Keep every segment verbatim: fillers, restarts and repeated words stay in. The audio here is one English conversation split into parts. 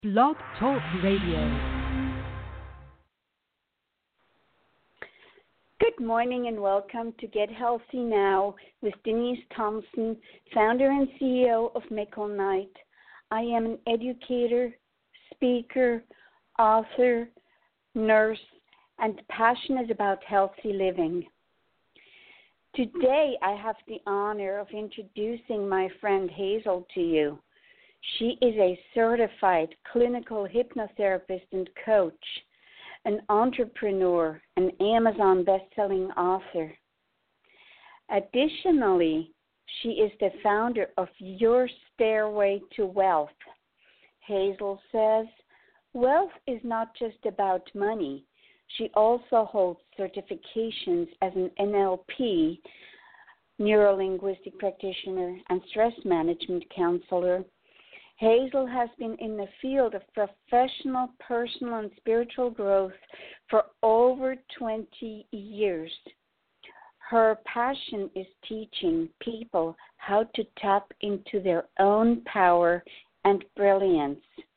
Blog Talk Radio. Good morning and welcome to Get Healthy Now with Denise Thompson, founder and C E O of Mickle Knight. I am an educator, speaker, author, nurse, and passionate about healthy living. Today I have the honor of introducing my friend Hazel to you. She is a certified clinical hypnotherapist and coach, an entrepreneur, an Amazon best-selling author. Additionally, she is the founder of Your Stairway to Wealth. Hazel says, wealth is not just about money. She also holds certifications as an N L P, neuro-linguistic practitioner, and stress management counselor. Hazel has been in the field of professional, personal, and spiritual growth for over twenty years. Her passion is teaching people how to tap into their own power and brilliance.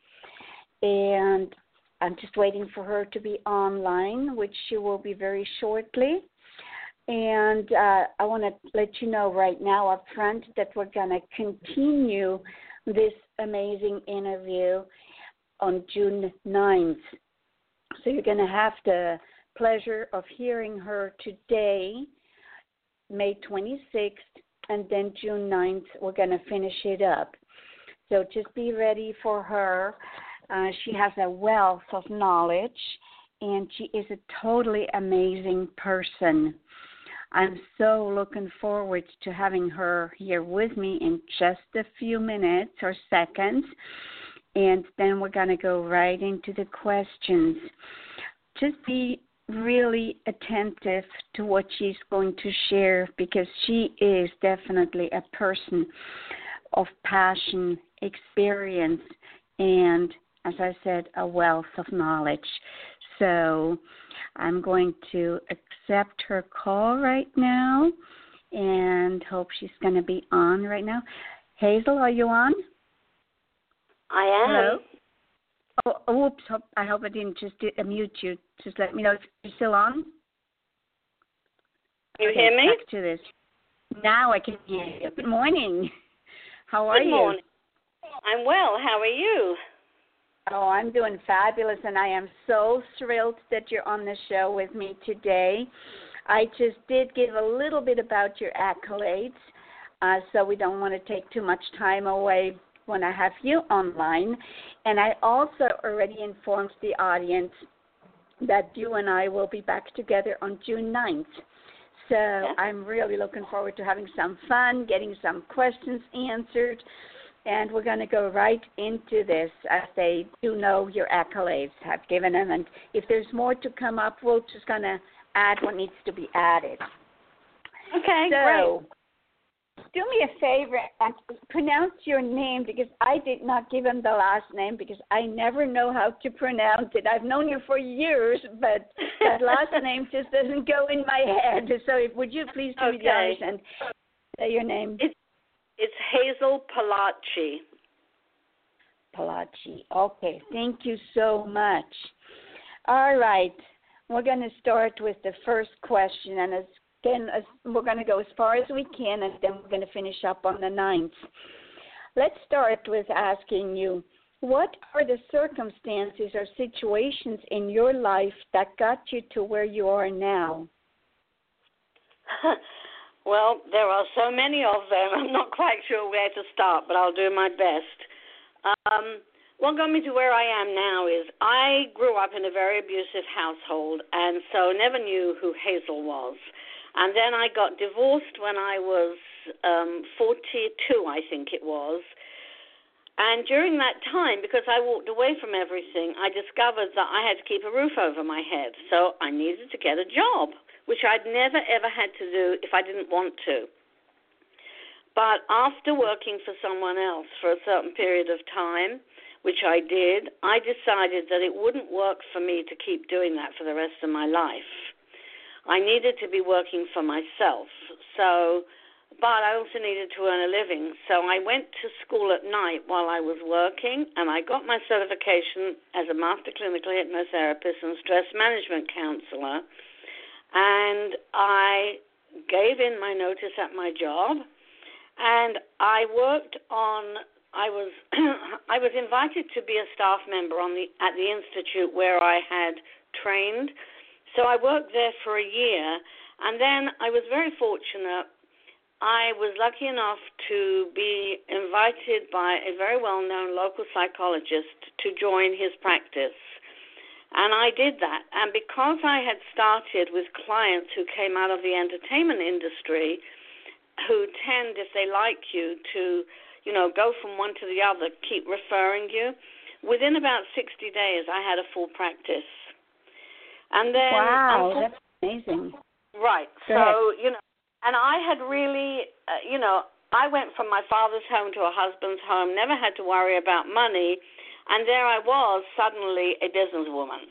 And I'm just waiting for her to be online, which she will be very shortly. And uh, I want to let you know right now up front that we're going to continue this amazing interview on June ninth. So you're going to have the pleasure of hearing her today, May twenty-sixth, and then June ninth, we're going to finish it up. So just be ready for her. Uh, she has a wealth of knowledge, and she is a totally amazing person. I'm so looking forward to having her here with me in just a few minutes or seconds, and then we're going to go right into the questions. Just be really attentive to what she's going to share, because she is definitely a person of passion, experience, and, as I said, a wealth of knowledge. So I'm going to accept her call right now and hope she's going to be on right now. Hazel, are you on? I am. Hello? Oh, oops, I hope I didn't just mute you. Just let me know if you're still on. You okay, hear me? Back to this. Now I can hear you. Good morning. How are Good you? Good morning. I'm well. How are you? Oh, I'm doing fabulous, and I am so thrilled that you're on the show with me today. I just did give a little bit about your accolades, uh, so we don't want to take too much time away when I have you online. And I also already informed the audience that you and I will be back together on June ninth. So yeah. I'm really looking forward to having some fun, getting some questions answered. And we're going to go right into this, as they do know your accolades have given them. And if there's more to come up, we're just going to add what needs to be added. Okay, so, great. Do me a favor and pronounce your name, because I did not give him the last name because I never know how to pronounce it. I've known you for years, but that last name just doesn't go in my head. So if, would you please do okay. me the honors and say your name? It's It's Hazel Palacci. Palacci. Okay, thank you so much. All right, we're going to start with the first question, and as, again, as, we're going to go as far as we can, and then we're going to finish up on the ninth. Let's start with asking you, what are the circumstances or situations in your life that got you to where you are now? Well, there are so many of them. I'm not quite sure where to start, but I'll do my best. Um, what got me to where I am now is I grew up in a very abusive household, and so never knew who Hazel was. And then I got divorced when I was um, forty-two, I think it was. And during that time, because I walked away from everything, I discovered that I had to keep a roof over my head. So I needed to get a job, which I'd never, ever had to do if I didn't want to. But after working for someone else for a certain period of time, which I did, I decided that it wouldn't work for me to keep doing that for the rest of my life. I needed to be working for myself. So but I also needed to earn a living. So I went to school at night while I was working, and I got my certification as a master clinical hypnotherapist and stress management counselor. And I gave in my notice at my job, and I worked on. I was I was invited to be a staff member on the at the institute where I had trained. So I worked there for a year, and then I was very fortunate. I was lucky enough to be invited by a very well-known local psychologist to join his practice. And I did that. And because I had started with clients who came out of the entertainment industry, who tend, if they like you, to, you know, go from one to the other, keep referring you, within about sixty days, I had a full practice. And then, wow, that's amazing. Right. Go so, ahead. you know, and I had really, uh, you know, I went from my father's home to a husband's home, never had to worry about money, and there I was, suddenly a businesswoman,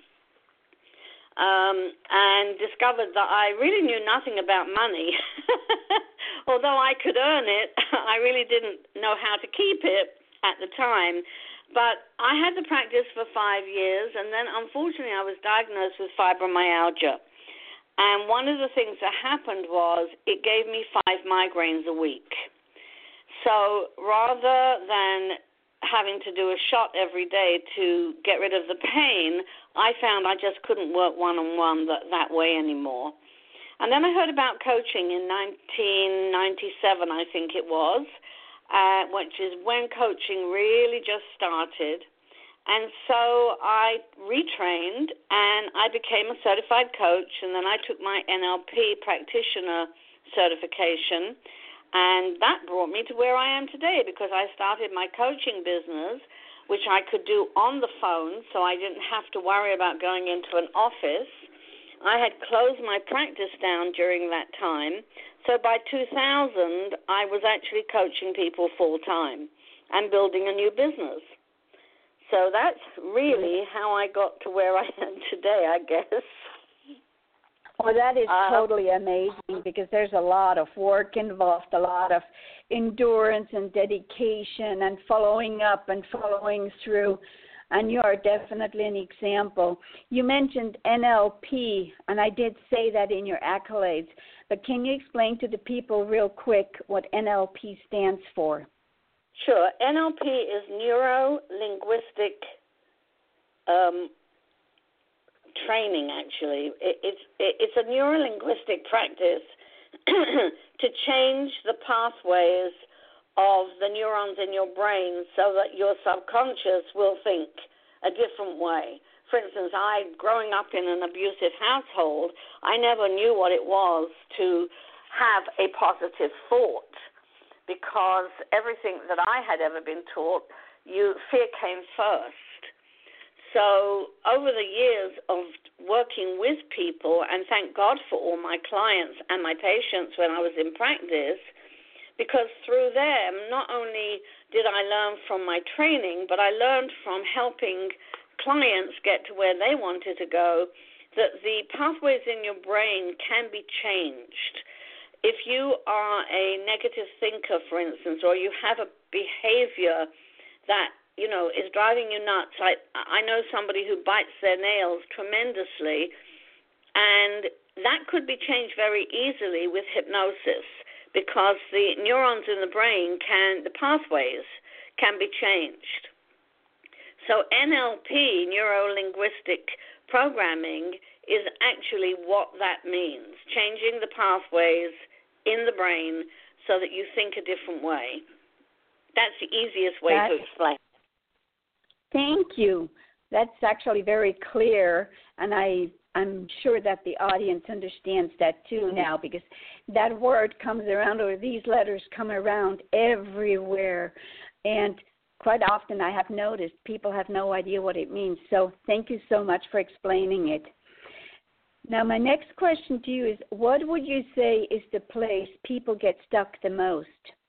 um, and discovered that I really knew nothing about money. Although I could earn it, I really didn't know how to keep it at the time. But I had the practice for five years, and then unfortunately I was diagnosed with fibromyalgia. And one of the things that happened was it gave me five migraines a week. So rather than having to do a shot every day to get rid of the pain, I found I just couldn't work one-on-one that, that way anymore. And then I heard about coaching in nineteen ninety-seven, I think it was. Uh, which is when coaching really just started. And so I retrained, and I became a certified coach, and then I took my N L P practitioner certification, and that brought me to where I am today because I started my coaching business, which I could do on the phone, so I didn't have to worry about going into an office. I had closed my practice down during that time. So by two thousand, I was actually coaching people full-time and building a new business. So that's really how I got to where I am today, I guess. Well, that is uh, totally amazing because there's a lot of work involved, a lot of endurance and dedication and following up and following through. And you are definitely an example. You mentioned N L P, and I did say that in your accolades. But can you explain to the people real quick what N L P stands for? Sure. N L P is neuro-linguistic um, training, actually. It, it's, it, it's a neuro-linguistic practice to change the pathways of the neurons in your brain so that your subconscious will think a different way. For instance, I, growing up in an abusive household, I never knew what it was to have a positive thought because everything that I had ever been taught, you fear came first. So over the years of working with people, and thank God for all my clients and my patients when I was in practice, because through them, not only did I learn from my training, but I learned from helping clients get to where they wanted to go, that the pathways in your brain can be changed. If you are a negative thinker, for instance, or you have a behavior that, you know, is driving you nuts. I, I know somebody who bites their nails tremendously, and that could be changed very easily with hypnosis, because the neurons in the brain can, the pathways can be changed. So N L P, neuro-linguistic programming, is actually what that means, changing the pathways in the brain so that you think a different way. That's the easiest way that, to explain. Thank you. That's actually very clear, and I I'm sure that the audience understands that too now, because that word comes around, or these letters come around everywhere. And quite often I have noticed people have no idea what it means. So thank you so much for explaining it. Now, my next question to you is, what would you say is the place people get stuck the most?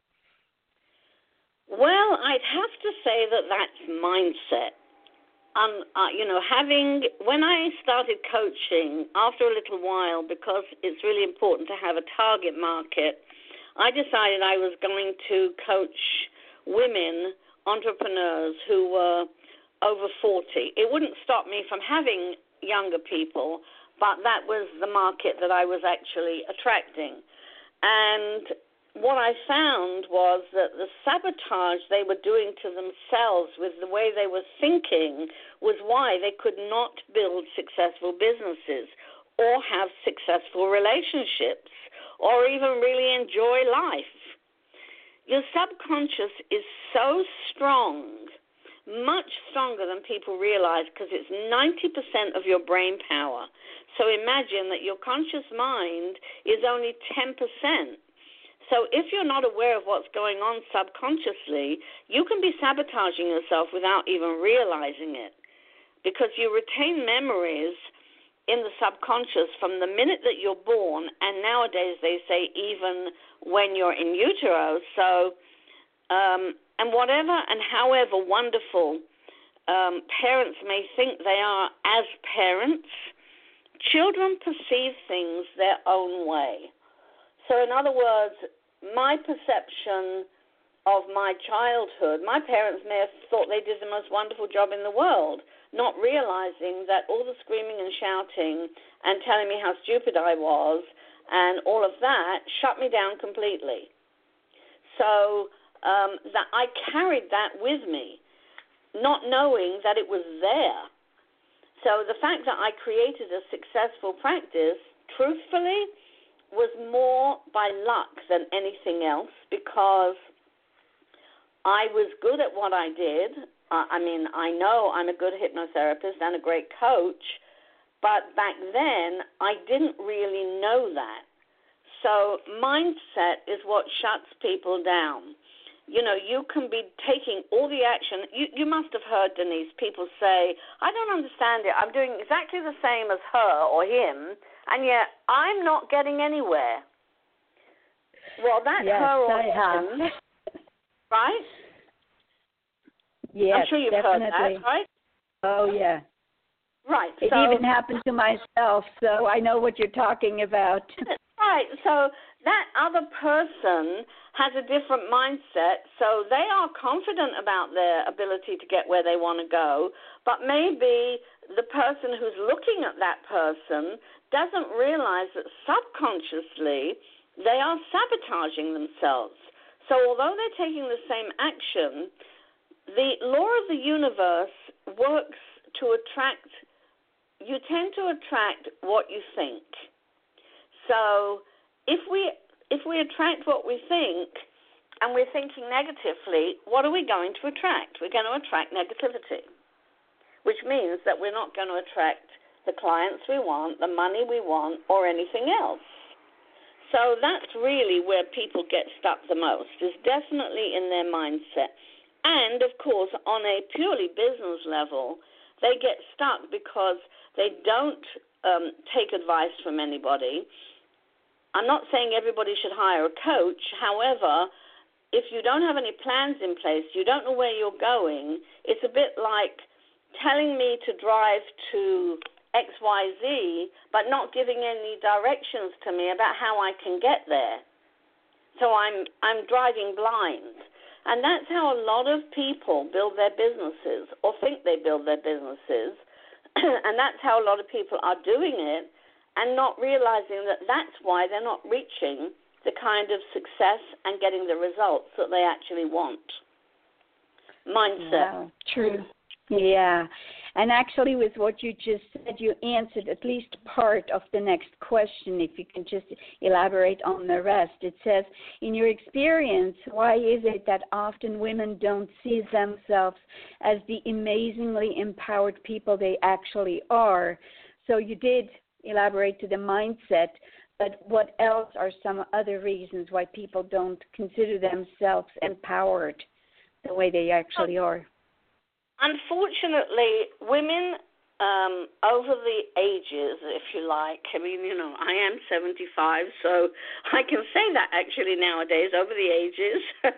Well, I'd have to say that that's mindset. Um, uh, you know, having, when I started coaching, after a little while, because it's really important to have a target market, I decided I was going to coach women entrepreneurs who were over forty. It wouldn't stop me from having younger people, but that was the market that I was actually attracting. And what I found was that the sabotage they were doing to themselves with the way they were thinking was why they could not build successful businesses or have successful relationships or even really enjoy life. Your subconscious is so strong, much stronger than people realize, because it's ninety percent of your brain power. So imagine that your conscious mind is only ten percent. So if you're not aware of what's going on subconsciously, you can be sabotaging yourself without even realizing it, because you retain memories in the subconscious from the minute that you're born, and nowadays they say even when you're in utero. So, um, and whatever and however wonderful um, parents may think they are as parents, children perceive things their own way. So in other words, my perception of my childhood, my parents may have thought they did the most wonderful job in the world, not realizing that all the screaming and shouting and telling me how stupid I was and all of that shut me down completely. So um, that I carried that with me, not knowing that it was there. So the fact that I created a successful practice, truthfully, was more by luck than anything else, because I was good at what I did. Uh, I mean, I know I'm a good hypnotherapist and a great coach, but back then I didn't really know that. So mindset is what shuts people down. You know, you can be taking all the action. You, you must have heard, Denise, people say, I don't understand it. I'm doing exactly the same as her or him, and yet I'm not getting anywhere. Well, that's yes, her or I him, have. right? Yes, I'm sure you've definitely. heard that, right? Oh, yeah. Right. It so, even happened to myself, so I know what you're talking about. Right. So that other person has a different mindset, so they are confident about their ability to get where they want to go, but maybe the person who's looking at that person doesn't realize that subconsciously they are sabotaging themselves. So although they're taking the same action, the law of the universe works to attract, you tend to attract what you think. So if we if we attract what we think and we're thinking negatively, what are we going to attract? We're going to attract negativity, which means that we're not going to attract the clients we want, the money we want, or anything else. So that's really where people get stuck the most, is definitely in their mindset. And, of course, on a purely business level, they get stuck because they don't um, take advice from anybody. I'm not saying everybody should hire a coach. However, if you don't have any plans in place, you don't know where you're going, it's a bit like telling me to drive to X Y Z, but not giving any directions to me about how I can get there. So I'm I'm driving blind. And that's how a lot of people build their businesses or think they build their businesses. And that's how a lot of people are doing it and not realizing that that's why they're not reaching the kind of success and getting the results that they actually want. Mindset. Wow, true. Yeah. And actually, with what you just said, you answered at least part of the next question. If you can just elaborate on the rest. It says, in your experience, why is it that often women don't see themselves as the amazingly empowered people they actually are? So you did elaborate to the mindset, but what else are some other reasons why people don't consider themselves empowered the way they actually are? Unfortunately, women um, over the ages, if you like, I mean, you know, I am seventy-five, so I can say that actually nowadays, over the ages.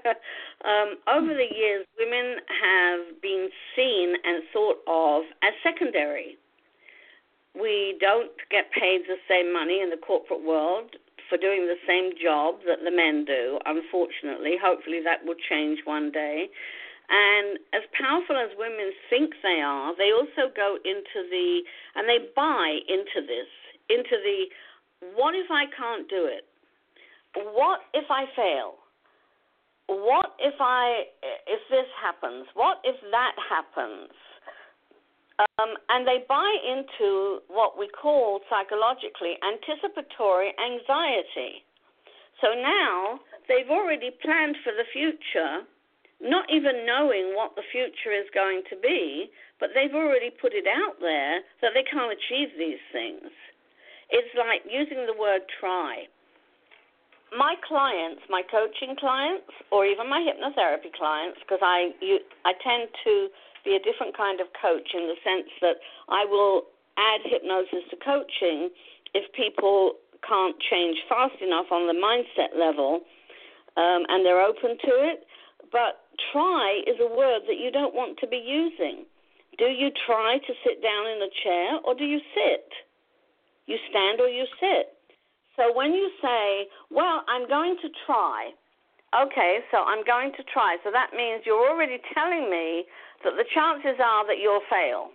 um, over the years, women have been seen and thought of as secondary. We don't get paid the same money in the corporate world for doing the same job that the men do, unfortunately. Hopefully that will change one day. And as powerful as women think they are, they also go into the, and they buy into this, into the, what if I can't do it? What if I fail? What if I, if this happens? What if that happens? Um, and they buy into what we call psychologically anticipatory anxiety. So now they've already planned for the future, not even knowing what the future is going to be, but they've already put it out there that they can't achieve these things. It's like using the word try. My clients, my coaching clients, or even my hypnotherapy clients, because I, you, I tend to be a different kind of coach in the sense that I will add hypnosis to coaching if people can't change fast enough on the mindset level, um, and they're open to it. But try is a word that you don't want to be using. Do you try to sit down in a chair, or do you sit? You stand or you sit. So when you say, well, I'm going to try, okay, so I'm going to try. So that means you're already telling me that the chances are that you'll fail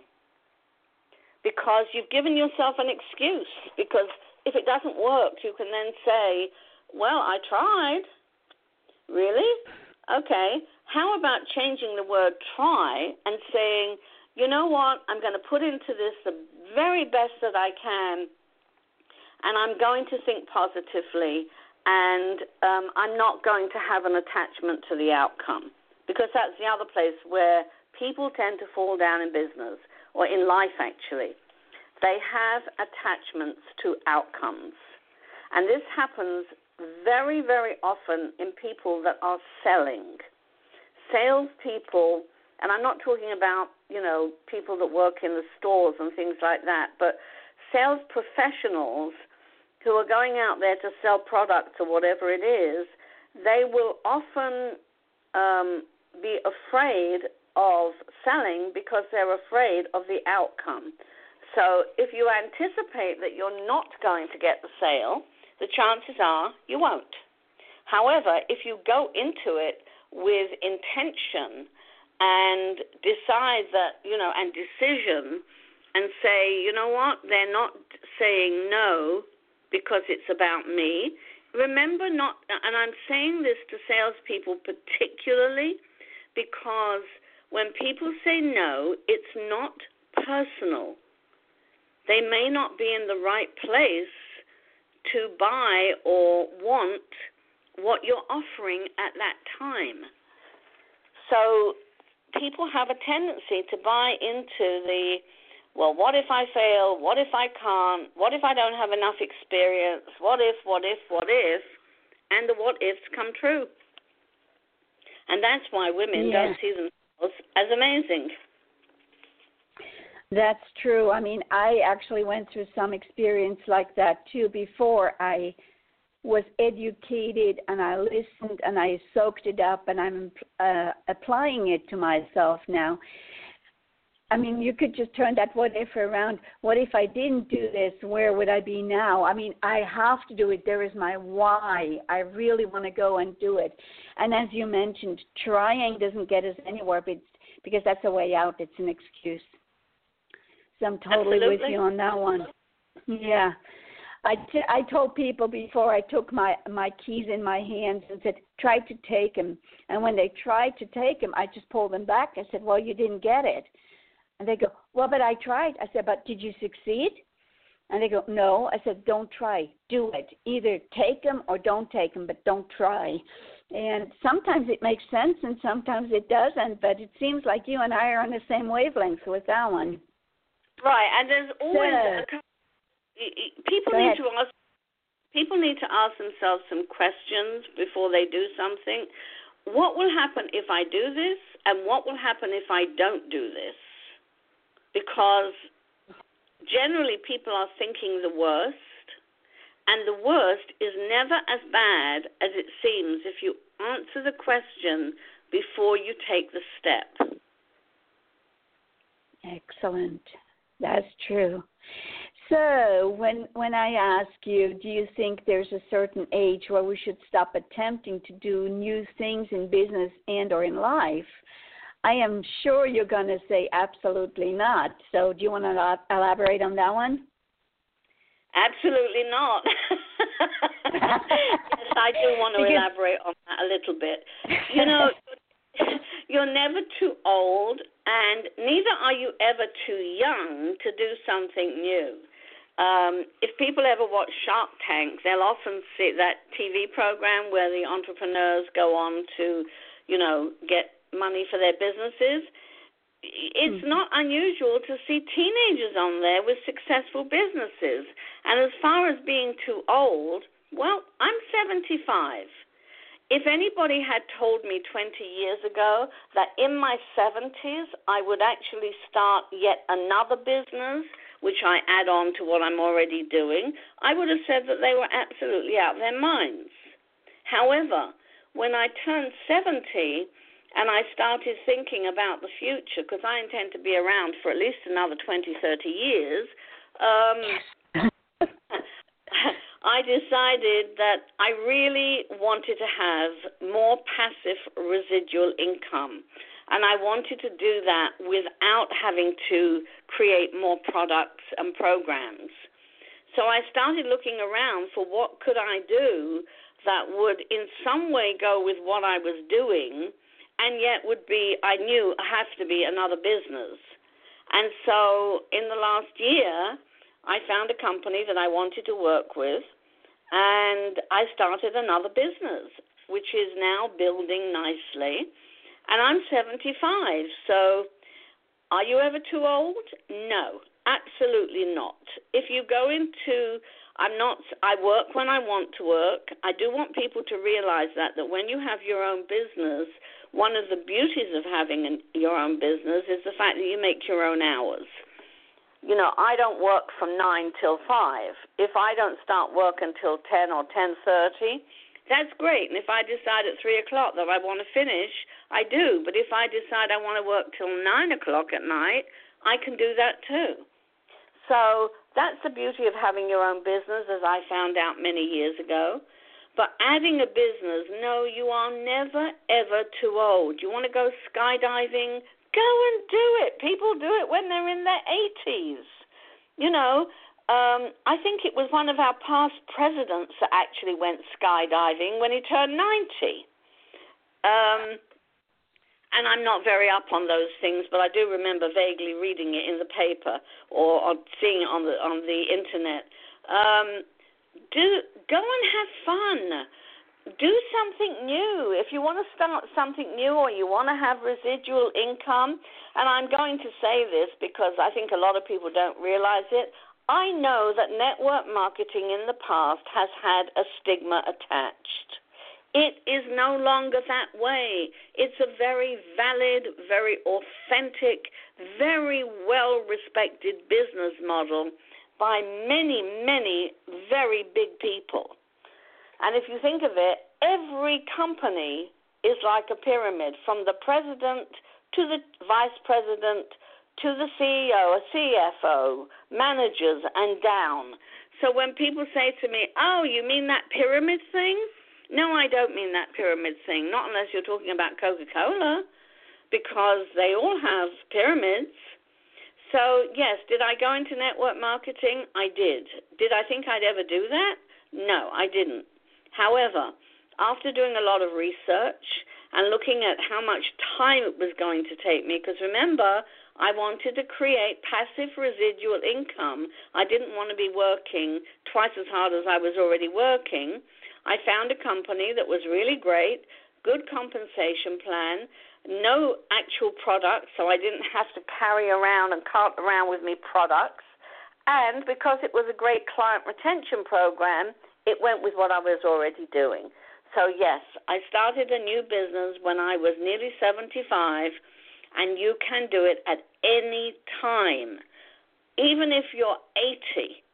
because you've given yourself an excuse. Because if it doesn't work, you can then say, well, I tried. Really? Okay. How about changing the word try and saying, you know what, I'm going to put into this the very best that I can, and I'm going to think positively, and um, I'm not going to have an attachment to the outcome, because that's the other place where people tend to fall down in business, or in life actually. They have attachments to outcomes. And this happens very, very often in people that are selling. Salespeople, and I'm not talking about, you know, people that work in the stores and things like that, but sales professionals who are going out there to sell products or whatever it is, they will often um, be afraid of selling because they're afraid of the outcome. So if you anticipate that you're not going to get the sale, the chances are you won't. However, if you go into it with intention and decide that, you know, and decision, and say, you know what, they're not saying no because it's about me. Remember not, and I'm saying this to salespeople particularly because when people say no, it's not personal. They may not be in the right place to buy or want what you're offering at that time. So people have a tendency to buy into the, well, what if I fail? What if I can't? What if I don't have enough experience? What if, what if, what if? And the what ifs come true. And that's why women yeah. don't see themselves as amazing. That's true. I mean, I actually went through some experience like that too before I was educated, and I listened and I soaked it up, and I'm uh, applying it to myself now. I mean, you could just turn that what if around. What if I didn't do this? Where would I be now? I mean, I have to do it. There is my why. I really want to go and do it. And as you mentioned, trying doesn't get us anywhere, but because that's a way out. It's an excuse. So I'm totally Absolutely. with you on that one. Yeah. I, t- I told people before I took my, my keys in my hands and said, try to take them. And when they tried to take them, I just pulled them back. I said, well, you didn't get it. And they go, well, but I tried. I said, but did you succeed? And they go, no. I said, don't try. Do it. Either take them or don't take them, but don't try. And sometimes it makes sense and sometimes it doesn't, but it seems like you and I are on the same wavelength with that one. Right, and there's always so, a, people need to ask people need to ask themselves some questions before they do something. What will happen if I do this, and what will happen if I don't do this? Because generally people are thinking the worst, and the worst is never as bad as it seems if you answer the question before you take the step. Excellent. That's true. So when when I ask you, do you think there's a certain age where we should stop attempting to do new things in business and or in life? I am sure you're going to say absolutely not. So do you want to elaborate on that one? Absolutely not. Yes, I do want to because... elaborate on that a little bit. You know, you're never too old, and neither are you ever too young to do something new. Um, if people ever watch Shark Tank, they'll often see that T V program where the entrepreneurs go on to, you know, get money for their businesses. It's mm-hmm. not unusual to see teenagers on there with successful businesses. And as far as being too old, well, I'm seventy-five. If anybody had told me twenty years ago that in my seventies I would actually start yet another business, which I add on to what I'm already doing, I would have said that they were absolutely out of their minds. However, when I turned seventy and I started thinking about the future, because I intend to be around for at least another twenty, thirty years, um, I decided that I really wanted to have more passive residual income. And I wanted to do that without having to create more products and programs. So I started looking around for what could I do that would in some way go with what I was doing, and yet would be, I knew, have to be another business. And so in the last year, I found a company that I wanted to work with, and I started another business, which is now building nicely. And I'm seventy-five, so are you ever too old? No, absolutely not. If you go into, I'm not, I work when I want to work. I do want people to realize that, that when you have your own business, one of the beauties of having an, your own business is the fact that you make your own hours. You know, I don't work from nine till five. If I don't start work until ten or ten thirty, that's great. And if I decide at three o'clock that I want to finish, I do. But if I decide I want to work till nine o'clock at night, I can do that too. So that's the beauty of having your own business, as I found out many years ago. But adding a business, no, you are never, ever too old. You want to go skydiving? Go and do it. People do it when they're in their eighties. You know, um, I think it was one of our past presidents that actually went skydiving when he turned ninety. Um, and I'm not very up on those things, but I do remember vaguely reading it in the paper or, or seeing it on the on the internet. Um, do go and have fun. Do something new. If you want to start something new or you want to have residual income, and I'm going to say this because I think a lot of people don't realize it, I know that network marketing in the past has had a stigma attached. It is no longer that way. It's a very valid, very authentic, very well-respected business model by many, many very big people. And if you think of it, every company is like a pyramid, from the president to the vice president to the C E O, a C F O, managers, and down. So when people say to me, oh, you mean that pyramid thing? No, I don't mean that pyramid thing, not unless you're talking about Coca-Cola, because they all have pyramids. So, yes, did I go into network marketing? I did. Did I think I'd ever do that? No, I didn't. However, after doing a lot of research and looking at how much time it was going to take me, because remember, I wanted to create passive residual income. I didn't want to be working twice as hard as I was already working. I found a company that was really great, good compensation plan, no actual products, so I didn't have to carry around and cart around with me products. And because it was a great client retention program, it went with what I was already doing. So, yes, I started a new business when I was nearly seventy-five, and you can do it at any time, even if you're eighty,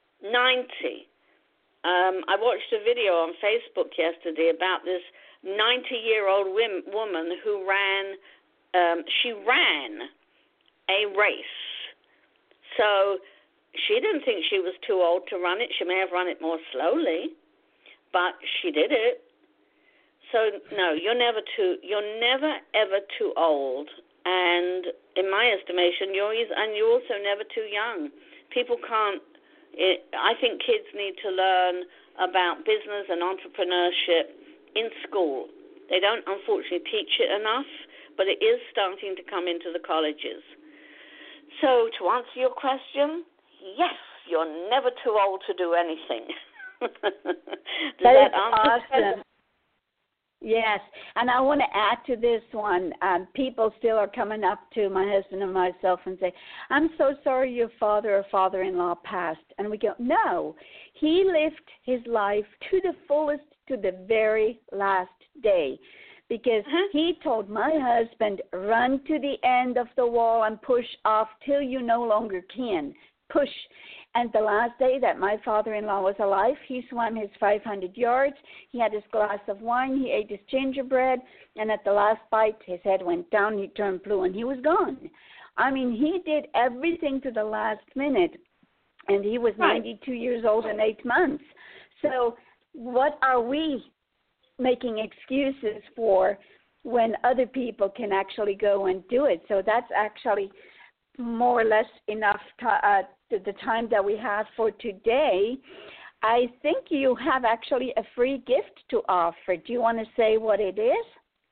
ninety. Um, I watched a video on Facebook yesterday about this ninety-year-old woman who ran, um, she ran a race. So she didn't think she was too old to run it. She may have run it more slowly, but she did it. So no, you're never too. You're never ever too old, and in my estimation, you're and you're also never too young. People can't. It, I think kids need to learn about business and entrepreneurship in school. They don't, unfortunately, teach it enough, but it is starting to come into the colleges. So to answer your question, yes, you're never too old to do anything. Does that, that is answer? Awesome. Yes, and I want to add to this one. Um, people still are coming up to my husband and myself and say, I'm so sorry your father or father-in-law passed. And we go, no, he lived his life to the fullest, to the very last day. Because uh-huh. he told my husband, run to the end of the wall and push off till you no longer can. Push. And the last day that my father-in-law was alive, he swam his five hundred yards. He had his glass of wine. He ate his gingerbread. And at the last bite, his head went down. He turned blue, and he was gone. I mean, he did everything to the last minute, and he was right. ninety-two years old and eight months. So what are we making excuses for when other people can actually go and do it? So that's actually more or less enough to, uh, to the time that we have for today. I think you have actually a free gift to offer. Do you want to say what it is?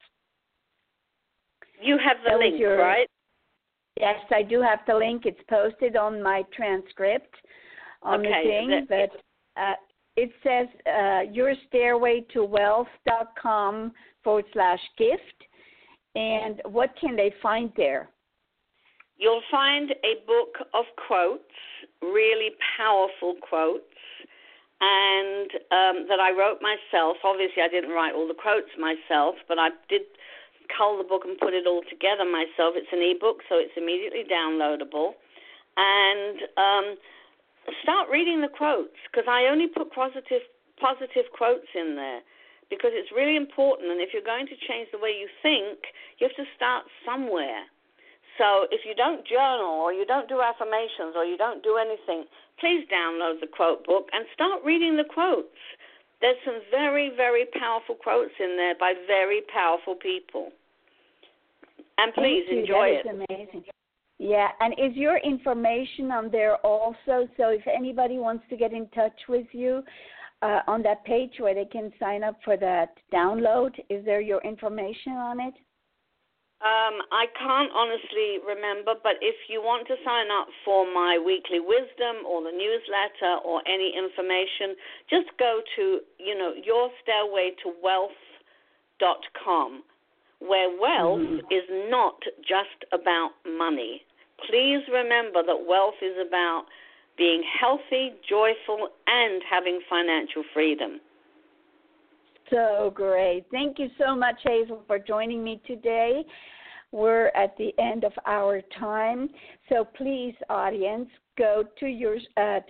You have the that link, your, right? Yes, I do have the link. It's posted on my transcript on okay, the thing, that, but uh, it says uh, yourstairwaytowealth.com forward slash gift. And what can they find there? You'll find a book of quotes, really powerful quotes, and um, that I wrote myself. Obviously, I didn't write all the quotes myself, but I did cull the book and put it all together myself. It's an e-book, so it's immediately downloadable. And um, start reading the quotes, because I only put positive, positive quotes in there, because it's really important. And if you're going to change the way you think, you have to start somewhere. So if you don't journal or you don't do affirmations or you don't do anything, please download the quote book and start reading the quotes. There's some very, very powerful quotes in there by very powerful people. And please Thank you. enjoy that it. That is amazing. Yeah, and is your information on there also? So if anybody wants to get in touch with you uh, on that page where they can sign up for that download, is there your information on it? Um, I can't honestly remember, but if you want to sign up for my weekly wisdom or the newsletter or any information, just go to, you know, your stairway to wealth dot com, where wealth mm-hmm. is not just about money. Please remember that wealth is about being healthy, joyful, and having financial freedom. So great. Thank you so much, Hazel, for joining me today. We're at the end of our time. So please, audience, go to your uh,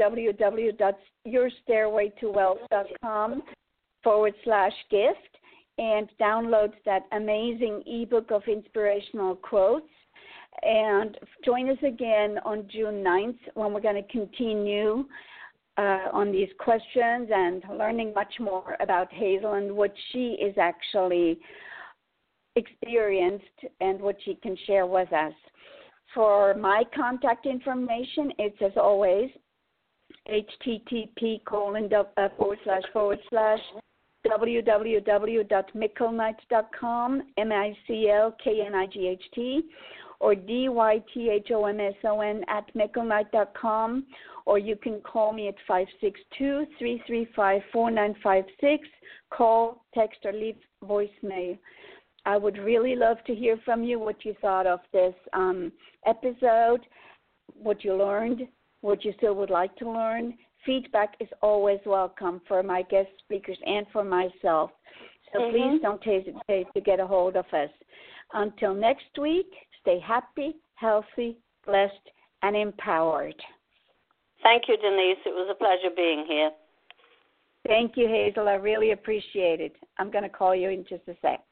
www.yourstairwaytowealth.com forward slash gift and download that amazing ebook of inspirational quotes. And join us again on June ninth when we're going to continue Uh, on these questions and learning much more about Hazel and what she is actually experienced and what she can share with us. For my contact information, it's as always http colon uh, forward slash forward slash www.mickelnight.com, M I C L K N I G H T, or D Y T H O M S O N at mickelnight dot com, or you can call me at five six two, three three five, four nine five six. Call, text, or leave voicemail. I would really love to hear from you what you thought of this um, episode, what you learned, what you still would like to learn. Feedback is always welcome for my guest speakers and for myself. So mm-hmm. please don't hesitate to get a hold of us. Until next week, stay happy, healthy, blessed, and empowered. Thank you, Denise. It was a pleasure being here. Thank you, Hazel. I really appreciate it. I'm going to call you in just a sec.